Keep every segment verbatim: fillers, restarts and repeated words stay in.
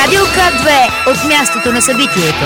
Радио К две от мястото на събитието.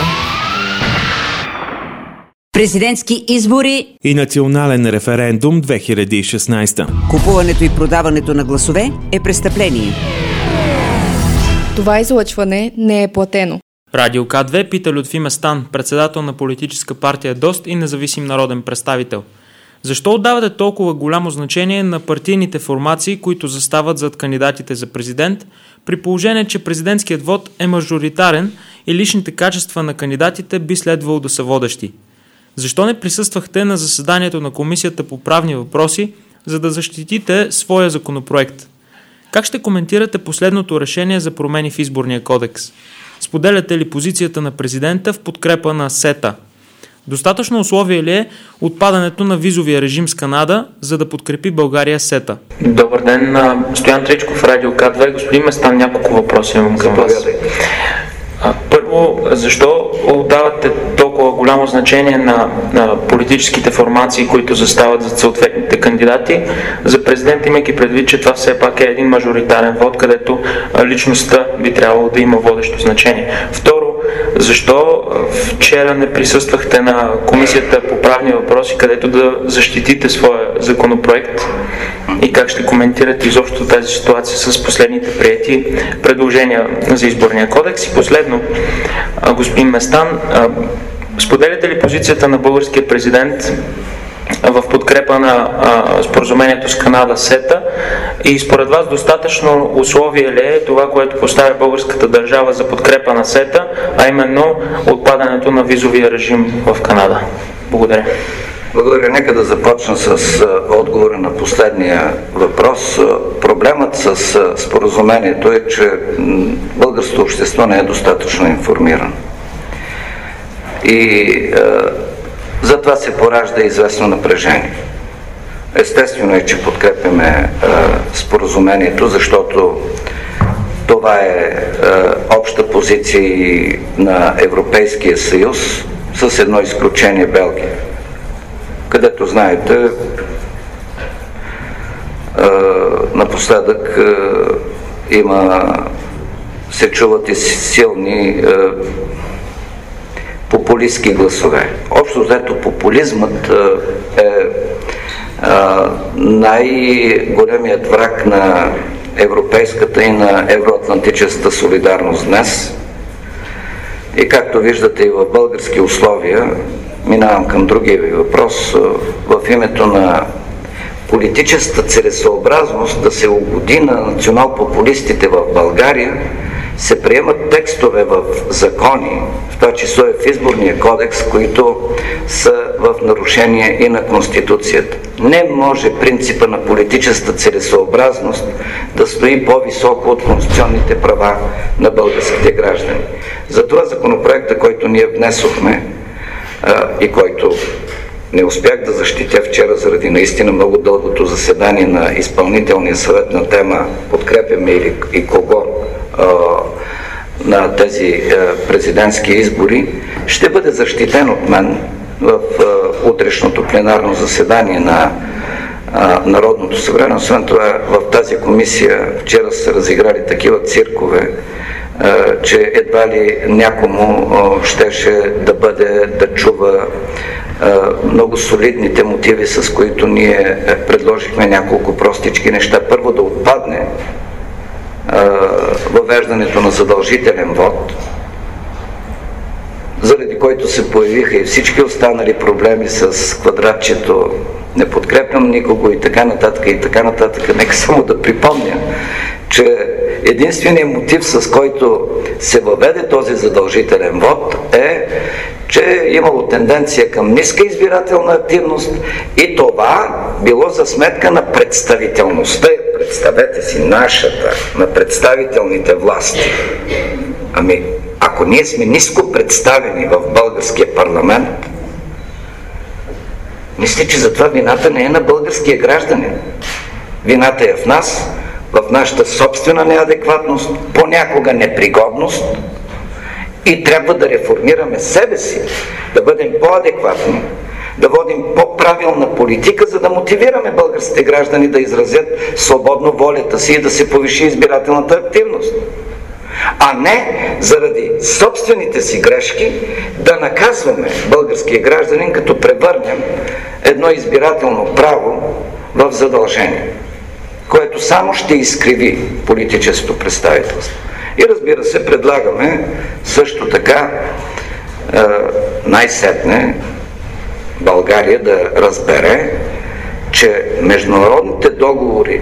Президентски избори и национален референдум две хиляди и шестнадесета. Купуването и продаването на гласове е престъпление. Това излъчване не е платено. Радио К две пита Лютви Местан, председател на политическа партия ДОСТ и независим народен представител. Защо отдавате толкова голямо значение на партийните формации, които застават зад кандидатите за президент, при положение, че президентският вод е мажоритарен и личните качества на кандидатите би следвало да са водещи? Защо не присъствахте на заседанието на Комисията по правни въпроси, за да защитите своя законопроект? Как ще коментирате последното решение за промени в изборния кодекс? Споделяте ли позицията на президента в подкрепа на СЕТА? Достатъчно условие ли е отпадането на визовия режим с Канада, за да подкрепи България СЕТА? Добър ден, Стоян Тричков, Радио К две. Господин Местан, няколко въпроси имам към вас. Първо, защо отдавате толкова голямо значение на, на политическите формации, които застават зад съответните кандидати за президент, имайки предвид, че това все пак е един мажоритарен вод, където личността би трябвало да има водещо значение? Второ, защо вчера не присъствахте на Комисията по правни въпроси, където да защитите своя законопроект, и как ще коментирате изобщо тази ситуация с последните приети предложения за изборния кодекс? И последно, господин Местан, споделяте ли позицията на българския президент в подкрепа на а, споразумението с Канада СЕТА, и според вас достатъчно условие ли е това, което поставя българската държава за подкрепа на СЕТА, а именно отпадането на визовия режим в Канада? Благодаря. Благодаря. Нека да започна с а, отговора на последния въпрос. Проблемът с а, споразумението е, че м, българското общество не е достатъчно информирано. И а, затова се поражда известно напрежение. Естествено е, че подкрепяме а, споразумението, защото това е а, обща позиция и на Европейския съюз, с едно изключение Белгия, където, знаете, а, напоследък а, има, се чуват и силни а, популистски гласове. Общо взето популизмът е най-големият враг на европейската и на евроатлантическата солидарност днес. И както виждате и в български условия, минавам към другия ви въпрос, в името на политическата целесъобразност да се угоди на национал-популистите в България, се приемат текстове в закони, в това число и в изборния кодекс, които са в нарушение и на Конституцията. Не може принципа на политическата целесъобразност да стои по-високо от конституционните права на българските граждани. Затова законопроекта, който ние внесохме а, и който не успях да защитя вчера заради наистина много дългото заседание на изпълнителния съвет на тема "Подкрепяме или и кого" на тези президентски избори, ще бъде защитен от мен в утрешното пленарно заседание на Народното събрание. Освен това, в тази комисия вчера са разиграли такива циркове, че едва ли някому щеше да бъде да чува много солидните мотиви, с които ние предложихме няколко простички неща. Първо, да отпадне въвеждането на задължителен вод, заради който се появиха и всички останали проблеми с квадратчето "не подкрепям никого" и така нататък и така нататък. Нека само да припомня, че единственият мотив, с който се въведе този задължителен вод, е, че е имало тенденция към ниска избирателна активност и това било за сметка на представителността. Представете си, нашата, на представителните власти. Ами, ако ние сме ниско представени в българския парламент, мисля, че затова вината не е на българския гражданин. Вината е в нас, в нашата собствена неадекватност, понякога непригодност, и трябва да реформираме себе си, да бъдем по-адекватни, да водим по-правилна политика, за да мотивираме българските граждани да изразят свободно волята си и да се повиши избирателната активност. а не заради собствените си грешки да наказваме българския гражданин, като превърнем едно избирателно право в задължение, което само ще изкриви политическото представителство. И разбира се, предлагаме също така е, най-сетне България да разбере, че международните договори,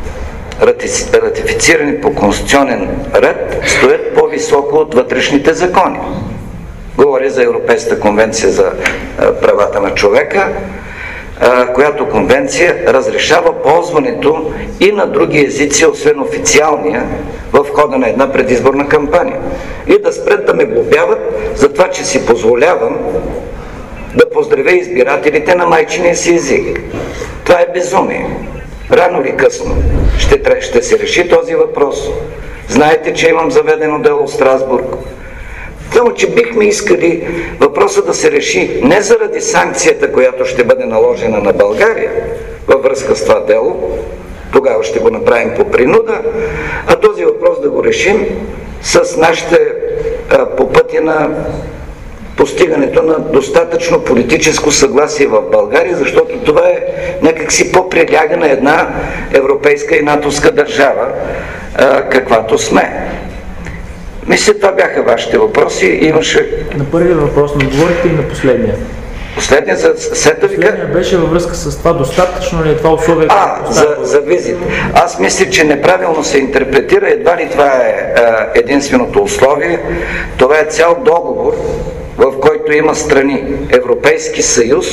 ратифицирани по конституционен ред, стоят по-високо от вътрешните закони. Говоря за Европейската конвенция за правата на човека, която конвенция разрешава ползването и на други езици, освен официалния, в хода на една предизборна кампания. И да спрат да ме глобяват за това, че си позволявам да поздравя избирателите на майчиния си език. Това е безумие. Рано или късно ще, ще се реши този въпрос. Знаете, че имам заведено дело в Страсбург. Само, че бихме искали въпроса да се реши не заради санкцията, която ще бъде наложена на България във връзка с това дело, тогава ще го направим по принуда, а този въпрос да го решим с нашите а, по пътя на постигането на достатъчно политическо съгласие в България, защото това е някакси по-приляга на една европейска и натовска държава, а, каквато сме. Мисля, това бяха вашите въпроси. Имаше... На първия въпрос не отговорихте и на последния. Последния за сета ви... Последния беше във връзка с това. Достатъчно ли е това условие? А, за, за визит. Аз мисля, че неправилно се интерпретира. Едва ли това е а, единственото условие. Това е цял договор, в който има страни Европейски съюз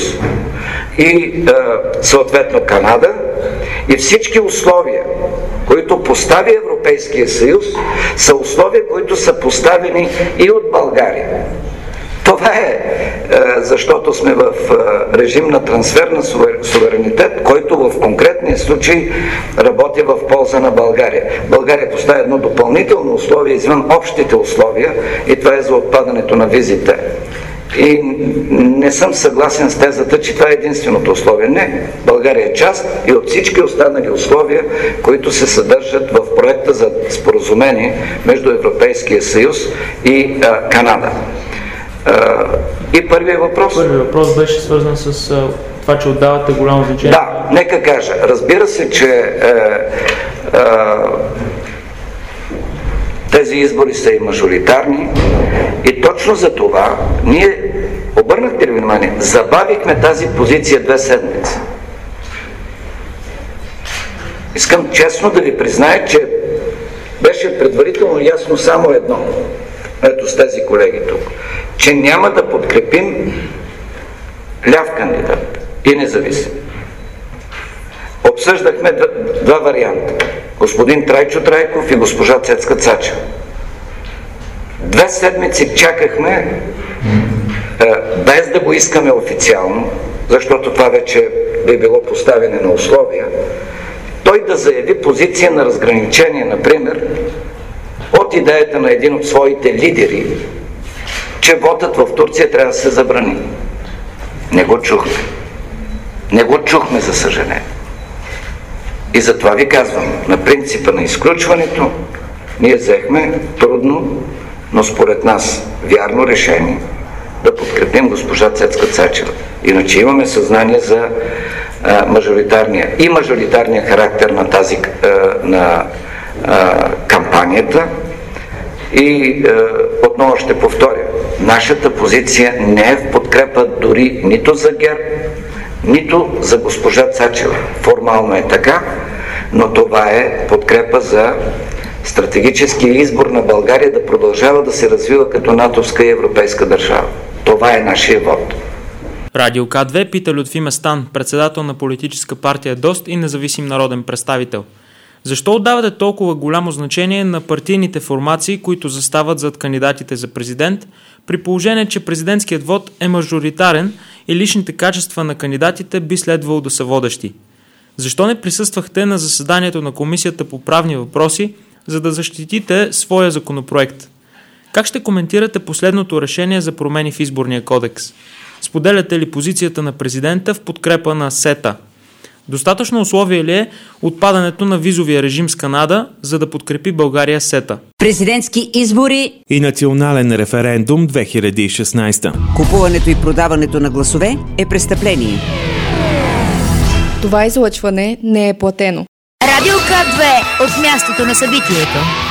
и а, съответно Канада, и всички условия, които постави Европейския съюз, са условия, които са поставени и от България. Това е, защото сме в режим на трансфер на суверенитет, който в конкретния случай работи в полза на България. България поставя едно допълнително условие извън общите условия, и това е за отпадането на визите. И не съм съгласен с тезата, че това е единственото условие. Не. България е част и от всички останали условия, които се съдържат в проекта за споразумение между Европейския съюз и а, Канада. А, и първият въпрос... Първият въпрос беше свързан с а, това, че отдавате голямо значение. Да, нека кажа. Разбира се, че е, е, тези избори са и мажоритарни, и точно за това ние, обърнахте ли внимание, забавихме тази позиция две седмици. Искам честно да ви призная, че беше предварително ясно само едно, ето с тези колеги тук, че няма да подкрепим ляв кандидат и независим. Обсъждахме два варианта. Господин Трайчо Трайков и госпожа Цецка Цачева. Две седмици чакахме, без да го искаме официално, защото това вече би било поставяне на условия, той да заяви позиция на разграничение, например, от идеята на един от своите лидери, че вотът в Турция трябва да се забрани. Не го чухме. Не го чухме, за съжаление. И затова ви казвам, на принципа на изключването ние взехме трудно, но според нас вярно решение да подкрепим госпожа Цецка Цачева. Иначе имаме съзнание за а, мажоритарния и мажоритарния характер на тази а, на а, кампанията. И а, отново ще повторя, нашата позиция не е в подкрепа дори нито за ГЕРБ, нито за госпожа Цачева. Формално е така, но това е подкрепа за стратегическия избор на България да продължава да се развива като натовска и европейска държава. Това е нашия вод. Радио К две пита Лютви Местан, председател на политическа партия ДОСТ и независим народен представител. Защо отдавате толкова голямо значение на партийните формации, които застават зад кандидатите за президент, при положение, че президентският вод е мажоритарен и личните качества на кандидатите би следвало да са водещи? Защо не присъствахте на заседанието на Комисията по правни въпроси, за да защитите своя законопроект? Как ще коментирате последното решение за промени в изборния кодекс? Споделяте ли позицията на президента в подкрепа на СЕТА? Достатъчно условие ли е отпадането на визовия режим с Канада, за да подкрепи България сета? Президентски избори и национален референдум две хиляди и шестнадесета. Купуването и продаването на гласове е престъпление. Това излъчване не е платено. Радио К две от мястото на събитието.